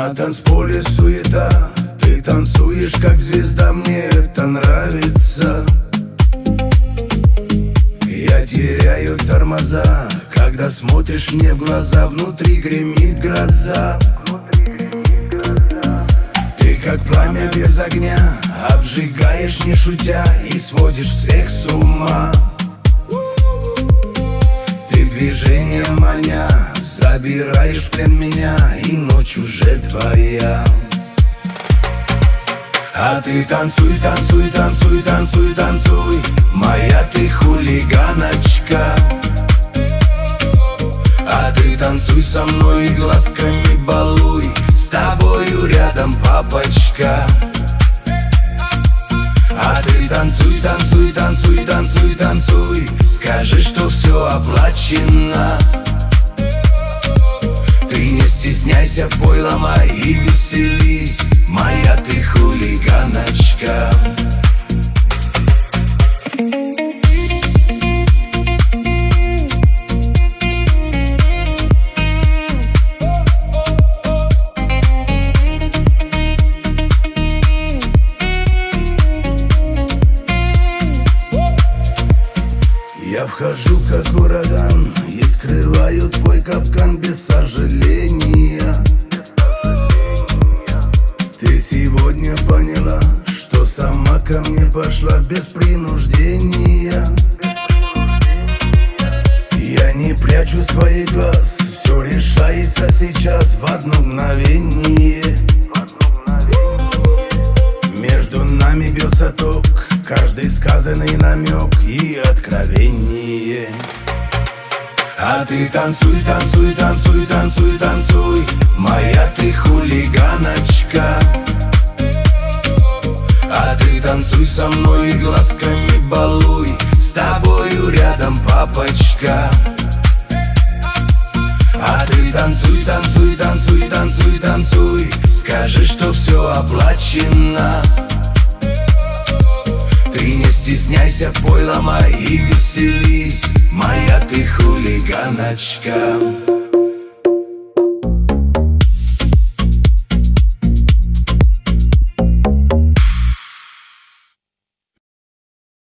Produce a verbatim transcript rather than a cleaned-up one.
На танцполе суета, ты танцуешь как звезда, мне это нравится. Я теряю тормоза, когда смотришь мне в глаза, внутри гремит гроза. Ты как пламя без огня, обжигаешь не шутя и сводишь всех с ума. Ты движением маня забираешь в плен меня, и ночь уже твоя. А ты танцуй, танцуй, танцуй, танцуй, танцуй, моя ты хулиганочка. А ты танцуй со мной и глазками балуй, с тобою рядом папочка. А ты танцуй, танцуй, танцуй, танцуй, танцуй, скажи, что все оплачено. Ты не стесняйся, пой, ломай и веселись, моя ты хулиганочка. Я вхожу как ураган и скрываю твой капкан без сожаления. Ты сегодня поняла, что сама ко мне пошла без принуждения. Я не прячу своих глаз, все решается сейчас в одно мгновение. Между нами бьется ток, каждый сказанный намек и откровение. А ты танцуй, танцуй, танцуй, танцуй, танцуй, моя ты хулиганочка. А ты танцуй со мной и глазками балуй, с тобою рядом папочка. А ты танцуй, танцуй, танцуй, танцуй, танцуй, скажи, что все оплачено. Ты не стесняйся, пой, ломай и веселись, моя ты хулиганочка.